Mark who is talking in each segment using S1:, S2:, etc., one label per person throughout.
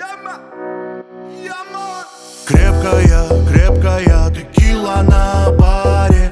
S1: Крепкая, крепкая текила на баре.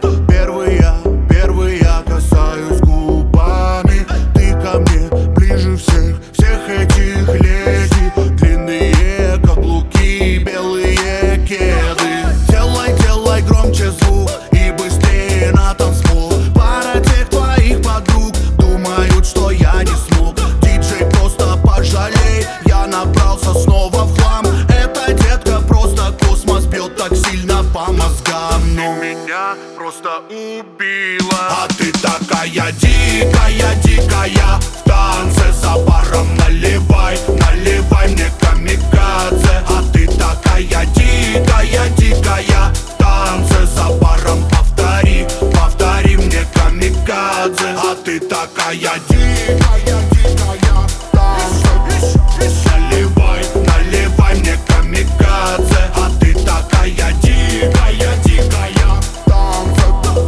S1: Первый я касаюсь губами. Ты ко мне ближе всех этих леди. Длинные каблуки, белые кеды. Делай громче звук и быстрее на танцпол. Пара тех твоих подруг думают, что я не смог. Диджей, просто пожалей, я набрался снова в хлам. Эта детка просто космос бьет так сильно по мозгам. Но меня просто убила. А ты такая дикая, дикая. В танце за баром наливай мне камикадзе. А ты такая дикая, дикая. В танце за баром повтори мне камикадзе. А ты такая дикая, дикая. В танце наливай мне камикадзе. А ты такая дикая, дикая. В танце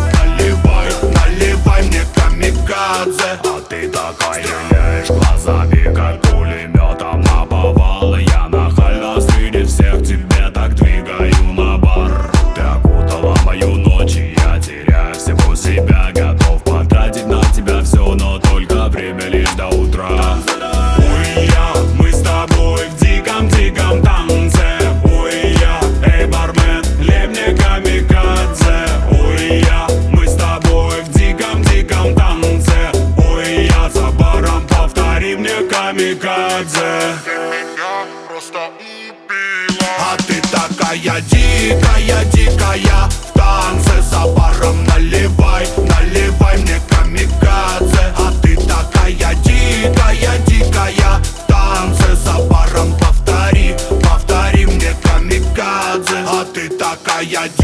S1: наливай мне камикадзе.
S2: А ты такая стреляешь глазами, как пулеметом наповал. Я нахально среди всех тебе так двигаю на бар. Ты окутала мою ночь, и я теряю всего себя. Готов потратить на тебя все, но только время лишь до утра. Ой, мы с тобой в диком-диком танце. Ой, эй, бармен, лей мне камикадзе. Ой, мы с тобой в диком-диком танце. Ой, за баром повтори мне камикадзе.
S1: Ты меня просто убила. А ты такая дикая, дикая. В танце за баром наливай мне камикадзе. А ты такая дикая, дикая. В танце за баром повтори мне камикадзе. А ты такая дикая.